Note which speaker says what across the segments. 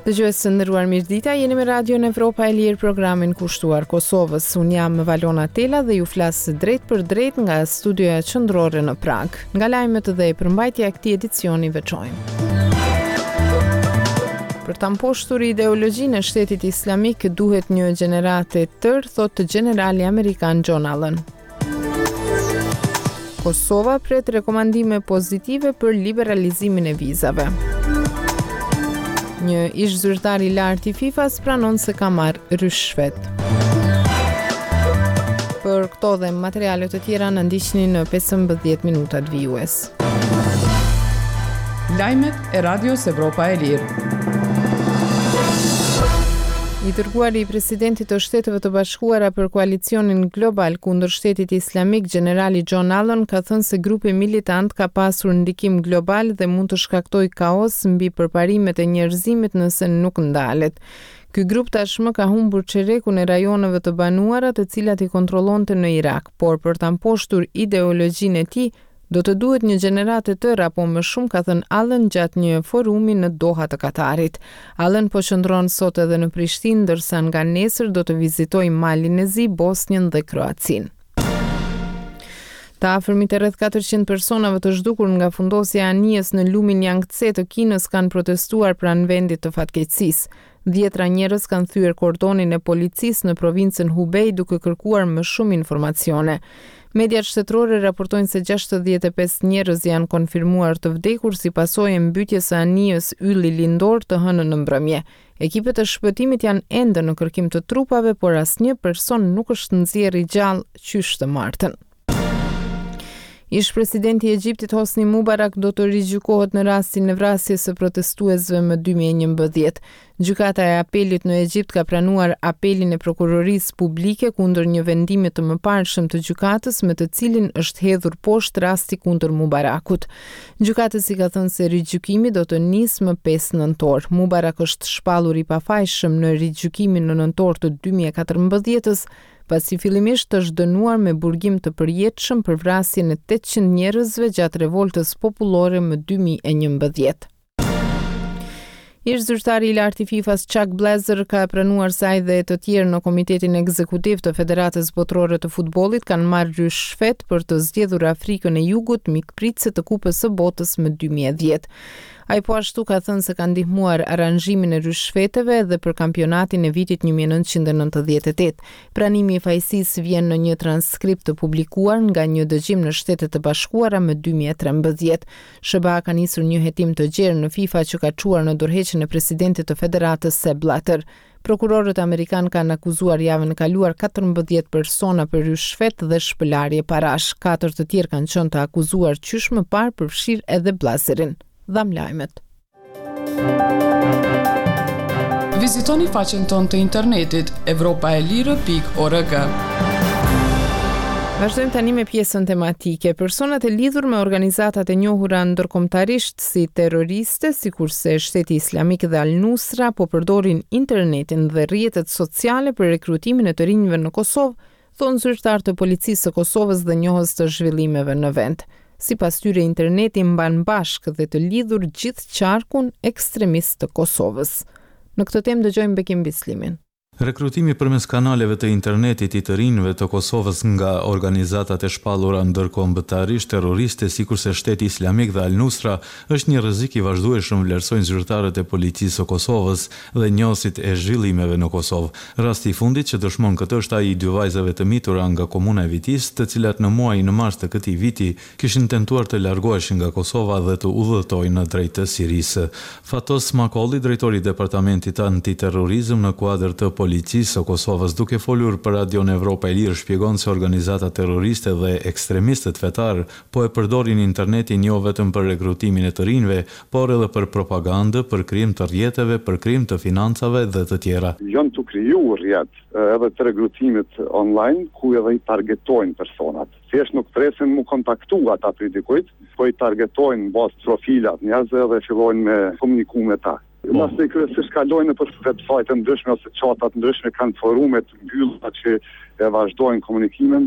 Speaker 1: Dëgjues të nderuar, mirëdita, jeni me Radio Evropa e Lirë, programin kushtuar Kosovës. Unë jam Valona Tela dhe ju flas drejt për drejt nga studioja qendrore në Prag. Nga lajmet dhe përmbajtja e këtij edicioni veçojmë. Për ta mposhtur ideologjinë e Shtetit Islamik duhet një gjenerate tërë, thotë generali amerikan John Allen. Kosova pret rekomandime pozitive për liberalizimin e vizave. Një ish zyrtar i lartë i FIFA-s pranon se ka marrë rysh shvet. Për këto dhe materiale të tjera na ndiqni në 15 minutat vijues.
Speaker 2: Lajmet e Radios Evropa e Lirë.
Speaker 1: I dërguari i presidentit të Shteteve të Bashkuara për koalicionin global kundër Shtetit Islamik, generali John Allen, ka thënë se grupi militant ka pasur ndikim global dhe mund të shkaktojë kaos mbi përparimet e njerëzimit nëse nuk ndalet. Ky grup tashmë ka humbur çerekun e rajoneve të banuara të cilat i kontrollonte në Irak, por për ta mposhtur ideologjinë e tij do të duhet një gjenerate tërë apo më shumë, ka thënë Allen gjatë një forumi në Doha të Katarit. Allen po qëndron sot edhe në Prishtinë, ndërsa nga nesër do të vizitojë Malin e Zi, Bosnjën dhe Kroacinë. Të afërmit e rreth 400 personave të zhdukur nga fundosja e anijes në lumin Yangtze të Kinës kanë protestuar pranë vendit të fatkeqësisë. 10 njerëz kanë thyer kordonin e policisë në provincën Hubei duke kërkuar më shumë informacione. Mediat shtetërore raportojnë se 65 njerëz janë konfirmuar të vdekur si pasojë e mbytjes së anijes ylli lindor të hënën në mbrëmje. Ekipet e shpëtimit janë ende në kërkim të trupave, por asnjë person nuk është nxjerrë i gjallë qysh të martën. Ish presidenti i Egjiptit Hosni Mubarak do të rigjykohet në rastin e vrasjes së protestuesve më 2011. Gjykata e apelit në Egjipt ka pranuar apelin e prokurorisë publike kundër një vendimi të mëparshëm të gjykatës me të cilin është hedhur poshtë rasti kundër Mubarakut. Gjykatësi ka thënë se rigjykimi do të nisë më 5 nëntor. Mubarak është shpallur i pafajshëm në rigjykimin në nëntor të 2014-s, pasi fillimisht është dënuar me burgim të përjetshëm për vrasjen e 800 njerëzve gjatë revoltës popullore më 2011. Ish zyrtari i lartë i FIFA-s Chuck Blazer ka pranuar se ai dhe të tjerë në Komitetin Ekzekutiv të Federatës Botërore të Futbollit kanë marrë rysh shvet për të zgjedhur Afrikën e Jugut mikpritëse të Kupës së Botës më 2010. Ai po ashtu ka thënë se ka ndihmuar aranzhimin e rysh shveteve dhe për kampionatin e vitit 1998. Pranimi i fajësisë vjen në një transkript të publikuar nga një dëgjim në Shtetet e Bashkuara më 2013. SBA ka nisur një hetim të gjerë në FIFA që ka çuar në dorëheqjen e presidentit të federatës Sepp Blatter. Prokurorët amerikan kanë akuzuar javën e kaluar 14 persona për rysh shvet dhe shpëlarje parash. 4 të tjerë kanë qenë të akuzuar qysh më parë përfshir edhe Blazerin. Dham lajmet.
Speaker 2: Vizitoni faqen tonë të internetit evropaelire.org.
Speaker 1: Vazhdojmë tani me pjesën tematike. Personat e lidhur me organizatat e njohura ndërkombëtarisht si terroriste, sikurse Shteti Islamik dhe Al-Nusra, po përdorin internetin dhe rrjetet sociale për rekrutimin e të rinjve në Kosovë, thonë zyrtar të policisë së Kosovës dhe njohës të zhvillimeve në vend. Sipas tyre, interneti mban bashkë dhe të lidhur gjithë qarkun ekstremist të Kosovës. Në këtë temë dëgjojmë Bekim Bislimin.
Speaker 3: Rekrutimi përmes kanaleve të internetit i të rinjve të Kosovës nga organizatat e shpallura ndërkombëtarisht terroriste sikurse Shteti Islamik dhe Al-Nusra është një rrezik i vazhdueshëm, vlerësojnë zyrtarët e policisë së Kosovës dhe njohësit e zhvillimeve në Kosovë. Rasti i fundit që dëshmon këtë është ai i 2 vajzave të mitura nga komuna e Vitis, të cilat në muajin e mars të këtij viti kishin tentuar të largoheshin nga Kosova dhe të udhëtojnë drejt Sirisë. Fatos Makolli, drejtori i departamentit antiterrorizëm në kuadër të policisë së Kosovës, duke folur për Radion Evropa e Lirë, shpjegon se organizata terroriste dhe ekstremistët fetar po e përdorin internetin jo vetëm për rekrutimin e të rinjve, por edhe për propagandë, për krijim të rrjeteve, për krijim të financave dhe të tjera.
Speaker 4: Janë të krijuar rrjet edhe të rekrutimit online ku edhe i targetojnë personat. Thjesht nuk presin mu kontaktu ata për dikujt, po i targetojnë bazë profilat njerëzve dhe fillojnë me komuniku me ta. Pastaj kryesisht kalojnë për websajte ndryshme ose çata ndryshme, kanë forume të mbyllura që e vazhdojnë komunikimin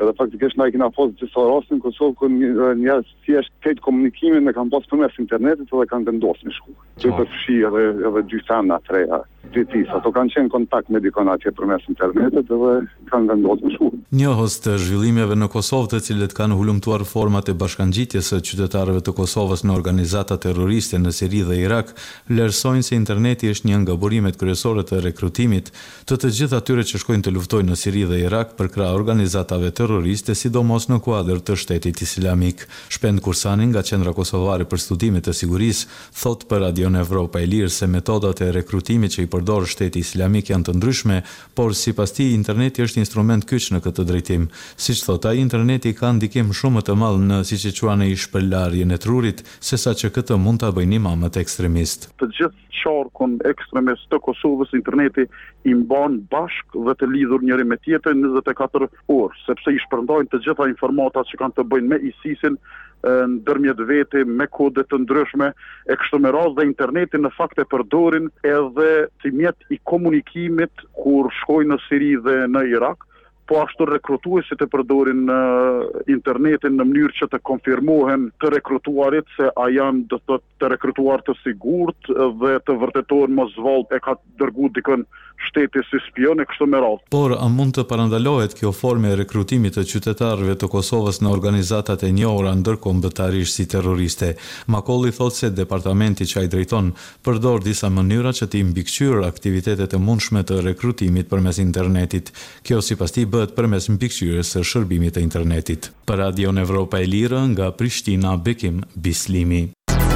Speaker 4: Edhe faktikisht na kena pas disa raste në Kosovë ku njerëz thjesht këtë komunikimin e kanë pas përmes internetit dhe kanë vendosur në shkollë. Që përfshi edhe dy femna të reja, dy tis, ato kanë qenë kontakt me dikon atje përmes internetit dhe kanë vendosur në shkollë.
Speaker 3: Njohës të zhvillimeve në Kosovë, të cilët kanë hulumtuar format e bashkangjitjes së qytetarëve të Kosovës në organizata terroriste në Siri dhe Irak, vlerësojnë se interneti është një nga burimet kryesore të rekrutimit të gjithë atyre që shkojnë të luftojnë në Siri dhe Irak për krah organizatave terroriste, sidomos në kuadër të Shtetit Islamik. Shpend Kursani nga Qendra Kosovare për Studimet të Sigurisë thot për Radion Evropa e Lirë se metodat e rekrutimit që i përdor Shteti Islamik janë të ndryshme, por sipas tij interneti është instrument kyç në këtë drejtim. Siç thot ai, interneti ka ndikim shumë të madh në siç e quajnë shpërlarjen e trurit, sesa që këtë mund ta bëjnë imamët ekstremistë.
Speaker 5: Të gjithë qarkun ekstremist të Kosovës interneti i mban bashk dhe të lidhur njëri me tjetrin 24 orë, sepse i shpërndajnë të gjitha informatat që kanë të bëjnë me ISIS-in ndërmjet vete, me kode të ndryshme, e kështu me radhë dhe interneti në fakt e përdorin edhe si mjet i komunikimit kur shkojnë në Siri dhe në Irak, po ashtu rekrutuesit e përdorin internetin në mënyrë që të konfirmohen të rekrutuarit se a janë të rekrutuar të sigurt dhe të vërtetohen mos vallë e ka dërguar dikën shteti si spion e kështu me radhë.
Speaker 3: Por a mund të parandalohet kjo formë e rekrutimit të qytetarëve të Kosovës në organizatat e njohura ndërkombëtarisht si terroriste? Makolli thot se departamenti që ai drejton përdor disa mënyra që të mbikëqyrë aktivitetet e mundshme të rekrutimit përmes internetit. Kjo sipas tij bëhet përmes mbikëqyrjes së shërbimit të internetit. Për Radion Evropa e Lirë nga Prishtina, Bekim Bislimi.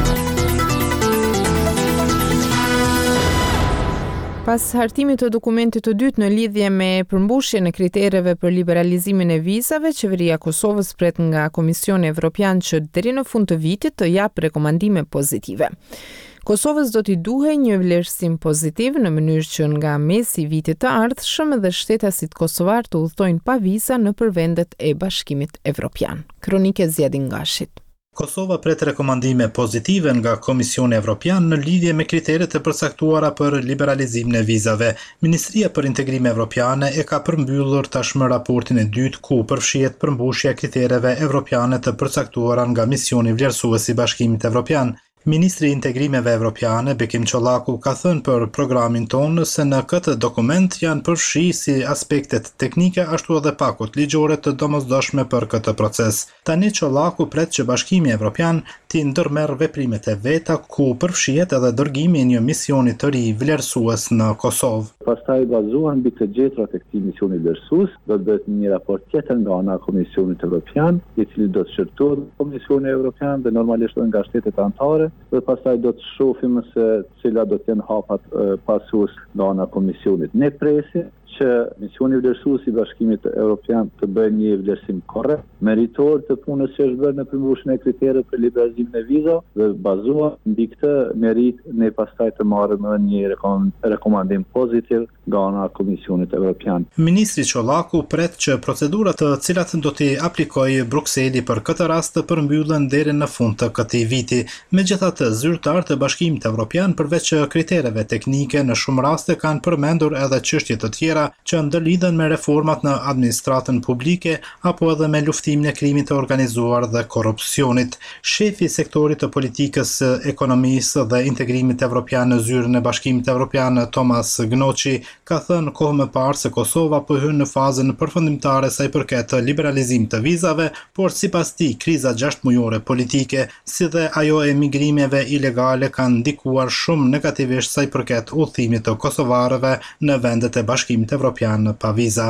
Speaker 1: Pas hartimit të dokumentit të dytë në lidhje me përmbushjen e kritereve për liberalizimin e vizave, qeveria e Kosovës pret nga Komisioni Evropian që deri në fund të vitit të japë rekomandime pozitive. Kosovës do t'i duhej një vlerësim pozitiv në mënyrë që nga mesi i vitit të ardhshëm dhe shtetasit kosovar të udhtojnë pa viza nëpër vendet e Bashkimit Evropian. Kronike Zjadin Gashit.
Speaker 6: Kosova pret rekomandime pozitive nga Komisioni Evropian në lidhje me kriteret e përcaktuara për liberalizimin e vizave. Ministria për Integrim Evropiane e ka përmbyllur tashmë raportin e dytë ku përfshihet përmbushja e kritereve evropiane të përcaktuara nga misioni vlerësues i Bashkimit Evropian. Ministri i Integrimeve Evropiane, Bekim Çollaku, ka thënë për programin tonë se në këtë dokument janë përfshi si aspektet teknike ashtu edhe pakut ligjore të domosdoshme për këtë proces. Tani Çollaku pret që Bashkimi Evropian t'i ndërmerr veprimet e veta ku përfshihet edhe dërgimi i një misioni të ri vlerësues në Kosovë.
Speaker 7: Pastaj bazuar mbi të gjetrat e këtij misioni vlerësues, do të bëhet një raport tjetër nga ana e Komisionit Evropian, i cili do të shërtohet nga Komisioni Evropian dhe normalisht nga shtetet anëtare. Dhe pastaj do të shohim se cila do të jenë hapat pasues nga ana e Komisionit. Ne presim që misioni vlerësues i Bashkimit Evropian të bëjë një vlerësim korrekt, meritor të punës që është bërë në përmbushjen e kritereve për liberalizimin e vizave dhe bazuar mbi këtë merit ne pastaj të marrim një rekomandim pozitiv nga ana e Komisionit Evropian.
Speaker 6: Ministri Çollaku pret që procedurat të cilat do t'i aplikojë Brukseli për këtë rast të përmbyllen deri në fund të këtij viti. Megjithatë, zyrtarët e Bashkimit Evropian përveç kritereve teknike në shumë raste kanë përmendur edhe çështje të tjera që ndërlidhen me reformat në administratën publike apo edhe me luftimin e krimit të organizuar dhe korrupsionit. Shefi i sektorit të politikës, ekonomisë dhe integrimit evropian në zyrën e Bashkimit Evropian, Thomas Gnoçi, ka thënë kohë më parë se Kosova po hyn në fazën përfundimtare sa i përket liberalizimit të vizave, por sipas tij kriza 6 mujore politike, si dhe ajo e migrimeve ilegale kanë ndikuar shumë negativisht sa i përket udhëtimit të kosovarëve në vendet e Bashkimit Evropian pa viza.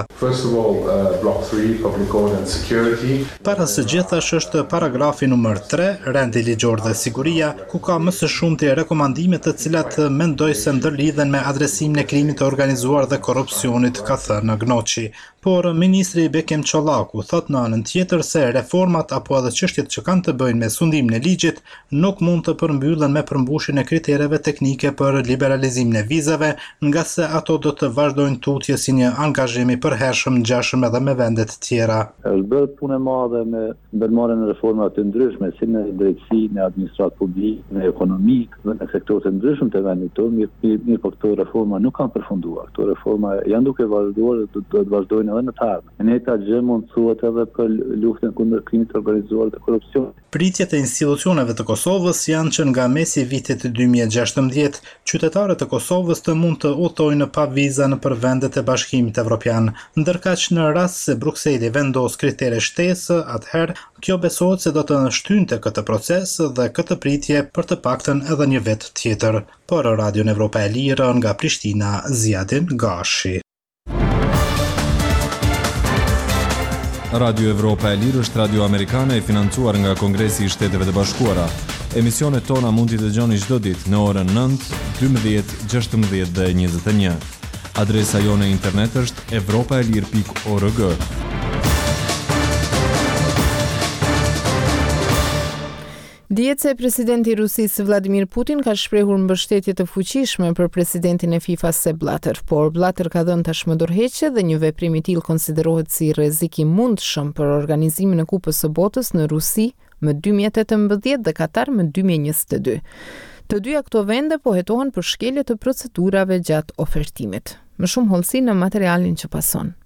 Speaker 6: Para së gjithash është paragrafi numër 3, rendi ligjor dhe siguria, ku ka më së shumti rekomandime të cilat mendoj se ndërlidhen me adresimin e krimit të organizuar dhe korrupsionit, ka thënë Gnoçi. Por ministri Bekim Çollaku thot në anën tjetër se reformat apo edhe çështjet që kanë të bëjnë me sundimin e ligjit nuk mund të përmbyllen me përmbushjen e kritereve teknike për liberalizimin e vizave, nga se ato do të vazhdojnë tutje që si një angazhim i përhershëm ngjashëm edhe me vendet tjera.
Speaker 7: Është bërë punë e madhe me ndërmarrjen e reformave të ndryshme, si në drejtësi, në administratë publike, në ekonomi, në sektorë të ndryshëm të vendit tonë, mirë po këto reforma nuk kanë përfunduar. Këto reforma janë duke vazhduar dhe do të vazhdojnë edhe në të ardhmen. Ne ta gjë mund thuhet edhe për luftën kundër krimit të organizuar dhe korrupsionit.
Speaker 6: Pritjet e institucioneve të Kosovës janë që nga mesi i vitit 2016, qytetarët e Kosovës të mund të udhtojnë pa vizë nëpër vendet e Bashkimit Evropian, ndërkaq në rast se Brukseli vendos kritere shtesë, atëherë kjo besohet se do të shtynte këtë proces dhe këtë pritje për të paktën edhe një vit tjetër. Por Radio Evropa e Lirë nga Prishtina, Ziadin Gashi.
Speaker 8: Radio Evropa e Lirë është radio amerikane e financuar nga Kongresi i Shteteve të Bashkuara. Emisionet tona mund t'i dëgjoni çdo ditë në orën 9, 12, 16 dhe 21. Adresa jone internet është europaelir.org.
Speaker 1: Dihet se presidenti i Rusisë Vladimir Putin ka shprehur mbështetje të fuqishme për presidentin e FIFA Sepp Blatter, por Blatter ka dhënë tashmë dorëheqje dhe një veprim i tillë konsiderohet si rrezik i mundshëm për organizimin e Kupës së Botës në Rusi më 2018 dhe Katar më 2022. Të dyja këto vende po hetohen për shkelje të procedurave gjatë ofertimit. Më shumë hollësi në materialin që pason.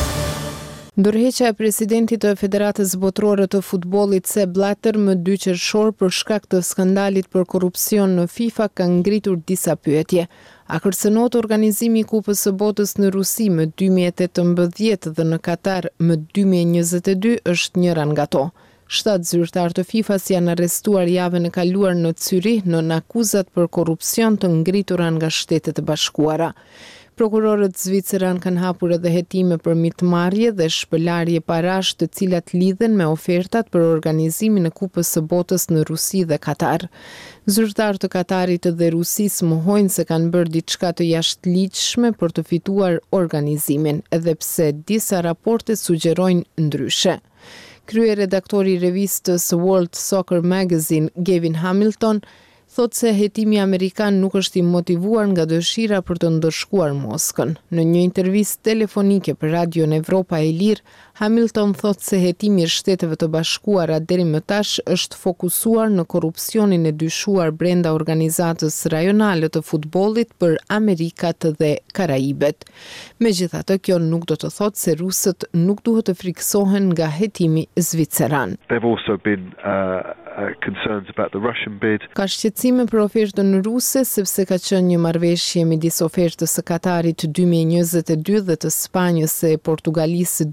Speaker 1: Ndërheqja e presidentit të Federatës Botërore të Futbollit Sepp Blatter më 2 qershor për shkak të skandalit për korrupsion në FIFA ka ngritur disa pyetje. A kërcënohet organizimi i Kupës së Botës në Rusi më 2018 dhe në Katar më 2022 është njëra nga to. 7 zyrtar të FIFA-s janë arrestuar javën e kaluar në Zyrich në akuzat për korrupsion të ngritura nga Shtetet e Bashkuara. Prokurorët zviceran kanë hapur edhe hetime për mitmarrje dhe shpëlarje parash të cilat lidhen me ofertat për organizimin e Kupës së Botës në Rusi dhe Katar. Zyrtar të Katarit dhe Rusisë mohojnë se kanë bërë diçka të jashtëligjshme për të fituar organizimin, edhe pse disa raporte sugjerojnë ndryshe. Kryeredaktori i revistës World Soccer Magazine, Gavin Hamilton, thotë se hetimi amerikan nuk është i motivuar nga dëshira për të ndërshkuar Moskën. Në një intervistë telefonike për Radio Evropa e Lirë, Hamilton thotë se hetimi i Shteteve të Bashkuara deri më tash është fokusuar në korrupsionin e dyshuar brenda organizatës rajonale të futbollit për Amerikat dhe Karaibet. Megjithatë, kjo nuk do të thotë se rusët nuk duhet të friksohen nga hetimi zviceran.
Speaker 9: They've also been concerns about the Russian bid.
Speaker 1: Ka shqetësime për ofertën ruse sepse ka qenë një marrëveshje midis ofertës së Katarit 2022 dhe të Spanjës e Portugalisë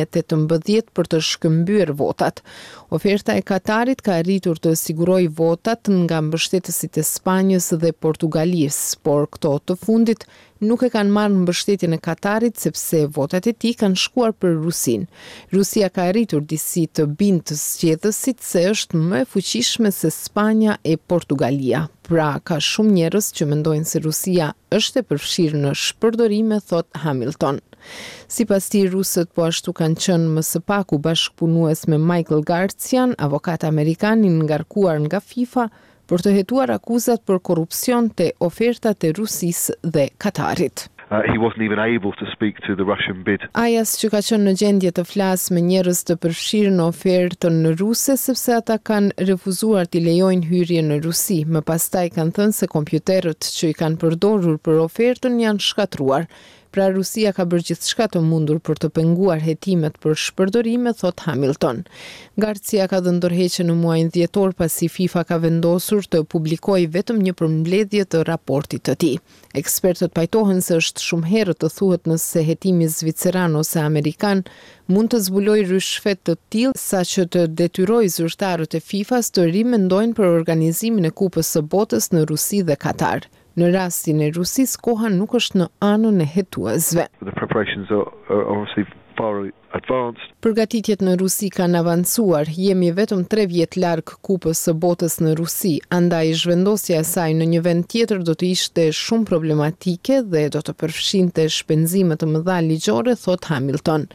Speaker 1: 2018 për të shkëmbyer votat. Oferta e Katarit ka arritur të sigurojë votat nga mbështetësit e Spanjës dhe Portugalisë, por këto të fundit nuk e kanë marrë mbështetjen e Katarit sepse votat e tij kanë shkuar për Rusin. Rusia ka arritur disi të bindë zgjedhësit se është më e fuqishme se Spanja e Portugalia. Pra, ka shumë njerëz që mendojnë se Rusia është e përfshirë në shpërdorime, thot Hamilton. Sipas tij, rusët po ashtu kanë qenë më së paku bashkëpunues me Michael Garcian, avokat amerikan i ngarkuar nga FIFA, për të hetuar akuzat për korrupsion te ofertat e Rusisë dhe Katarit.
Speaker 9: He wasn't even able to speak to the Russian bid.
Speaker 1: Ai as që ka qenë në gjendje të flasë me njerëz të përfshirë në ofertën ruse sepse ata kanë refuzuar t'i lejojnë hyrje në Rusi. Më pastaj kanë thënë se kompjuterët që i kanë përdorur për ofertën janë shkatruar. Pra Rusia ka bërë gjithçka të mundur për të penguar hetimet për shpërdorime, thot Hamilton. Garcia ka dhënë dorëheqje në muajin dhjetor pasi FIFA ka vendosur të publikojë vetëm një përmbledhje të raportit të tij. Ekspertët pajtohen se është shumë herët të thuhet nëse hetimi zviceran ose amerikan mund të zbulojë rryshfet të tillë saqë të detyrojë zyrtarët e FIFA-s të rimendojnë për organizimin e Kupës së Botës në Rusi dhe Katar. Në rastin e Rusisë, koha nuk është në anën e hetuesve.
Speaker 9: The preparations are obviously far advanced.
Speaker 1: Përgatitjet në Rusi kanë avancuar, jemi vetëm 3 vjet larg Kupës së Botës në Rusi, andaj zhvendosja e saj në një vend tjetër do të ishte shumë problematike dhe do të përfshinte shpenzime të mëdha ligjore, thot Hamilton.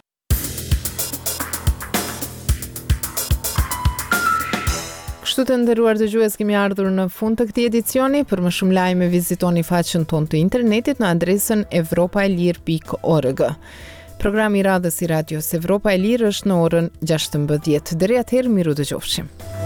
Speaker 1: Kështu të nderuar dëgjues, kemi ardhur në fund të këtij edicioni. Për më shumë lajme vizitoni faqen tonë të internetit në adresën evropaelir.org. Programi i radhës i Radios Evropa e Lirë është në orën 16. Deri atëherë, miru dëgjofshim.